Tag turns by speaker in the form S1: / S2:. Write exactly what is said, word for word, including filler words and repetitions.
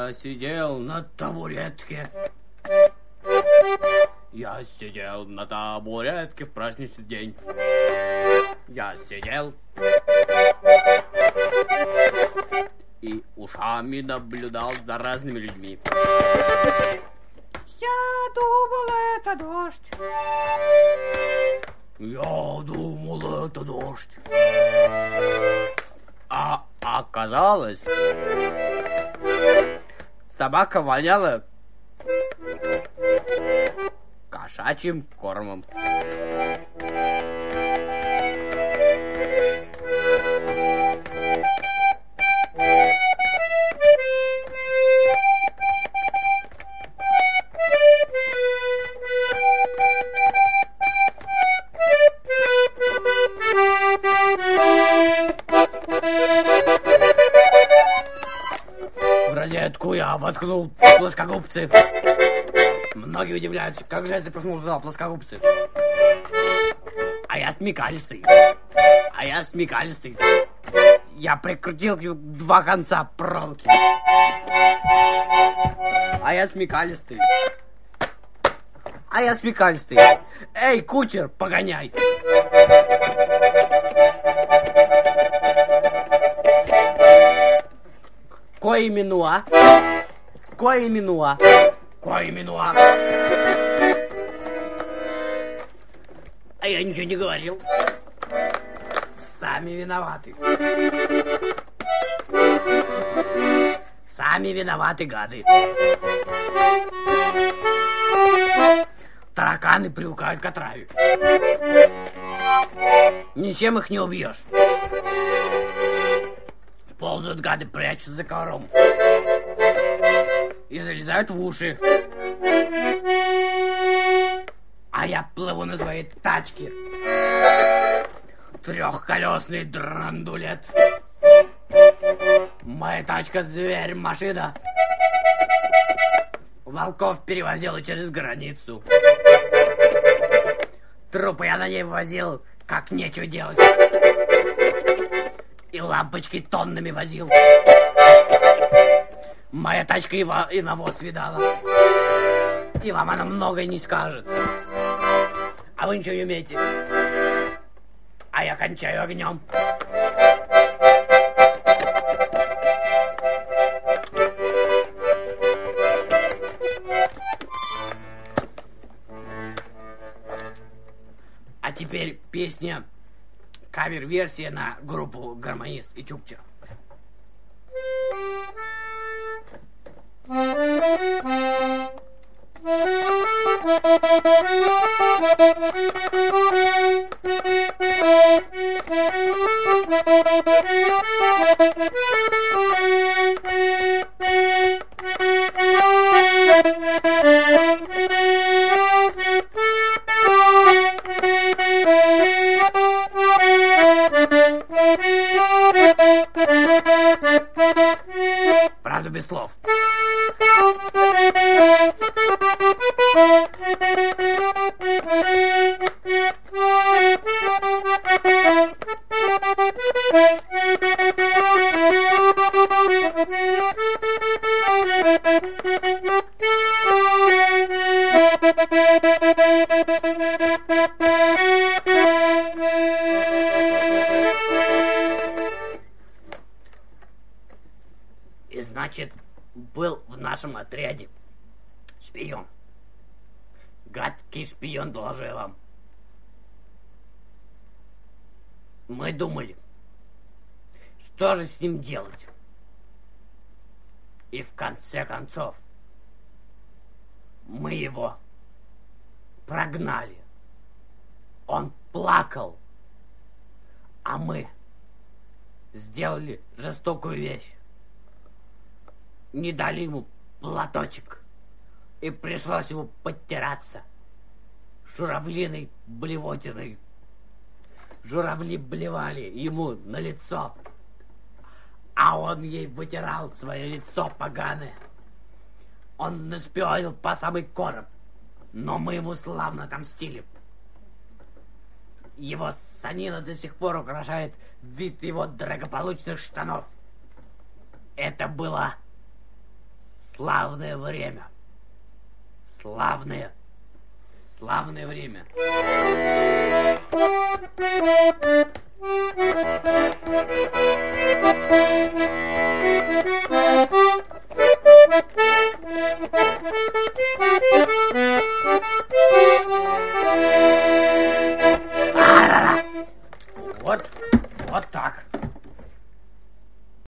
S1: Я сидел на табуретке. Я сидел на табуретке в праздничный день. Я сидел и ушами наблюдал за разными людьми. Я думал, это дождь. Я думал, это дождь. А оказалось, собака воняла кошачьим кормом. В розетку я воткнул плоскогубцы. Многие удивляются, как же я запихнул туда плоскогубцы. А я смекалистый. А я смекалистый. Я прикрутил два конца проволоки. А я смекалистый. А я смекалистый. Эй, кучер, погоняй. Кое минуа. Кое минуа. Кое минуа. А я ничего не говорил. Сами виноваты. Сами виноваты, гады. Тараканы привыкают к отраве. Ничем их не убьешь. Ползают гады, прячутся за ковром. И залезают в уши. А я плыву на своей тачке. Трехколесный драндулет. Моя тачка зверь, машина. Волков перевозила через границу. Трупы я на ней возил, как нечего делать. И лампочки тоннами возил. Моя тачка и, во, и навоз видала. И вам она многое не скажет. А вы ничего не умеете. А я кончаю огнем. А теперь песня, кавер-версия на группу «Гармонист» и «Чукча». Правда, без слов. И значит, был в нашем отряде шпион. Гадкий шпион, доложу я вам. Мы думали, что же с ним делать. И в конце концов мы его прогнали. Он плакал, а мы сделали жестокую вещь. Не дали ему платочек, и пришлось ему подтираться журавлиной блевотиной. Журавли блевали ему на лицо, а он ей вытирал свое лицо поганое. Он нашпионил по самый короб, но мы ему славно отомстили. Его санина до сих пор украшает вид его дорогополучных штанов. Это было Славное время. Славное. Славное время. Вот, вот так.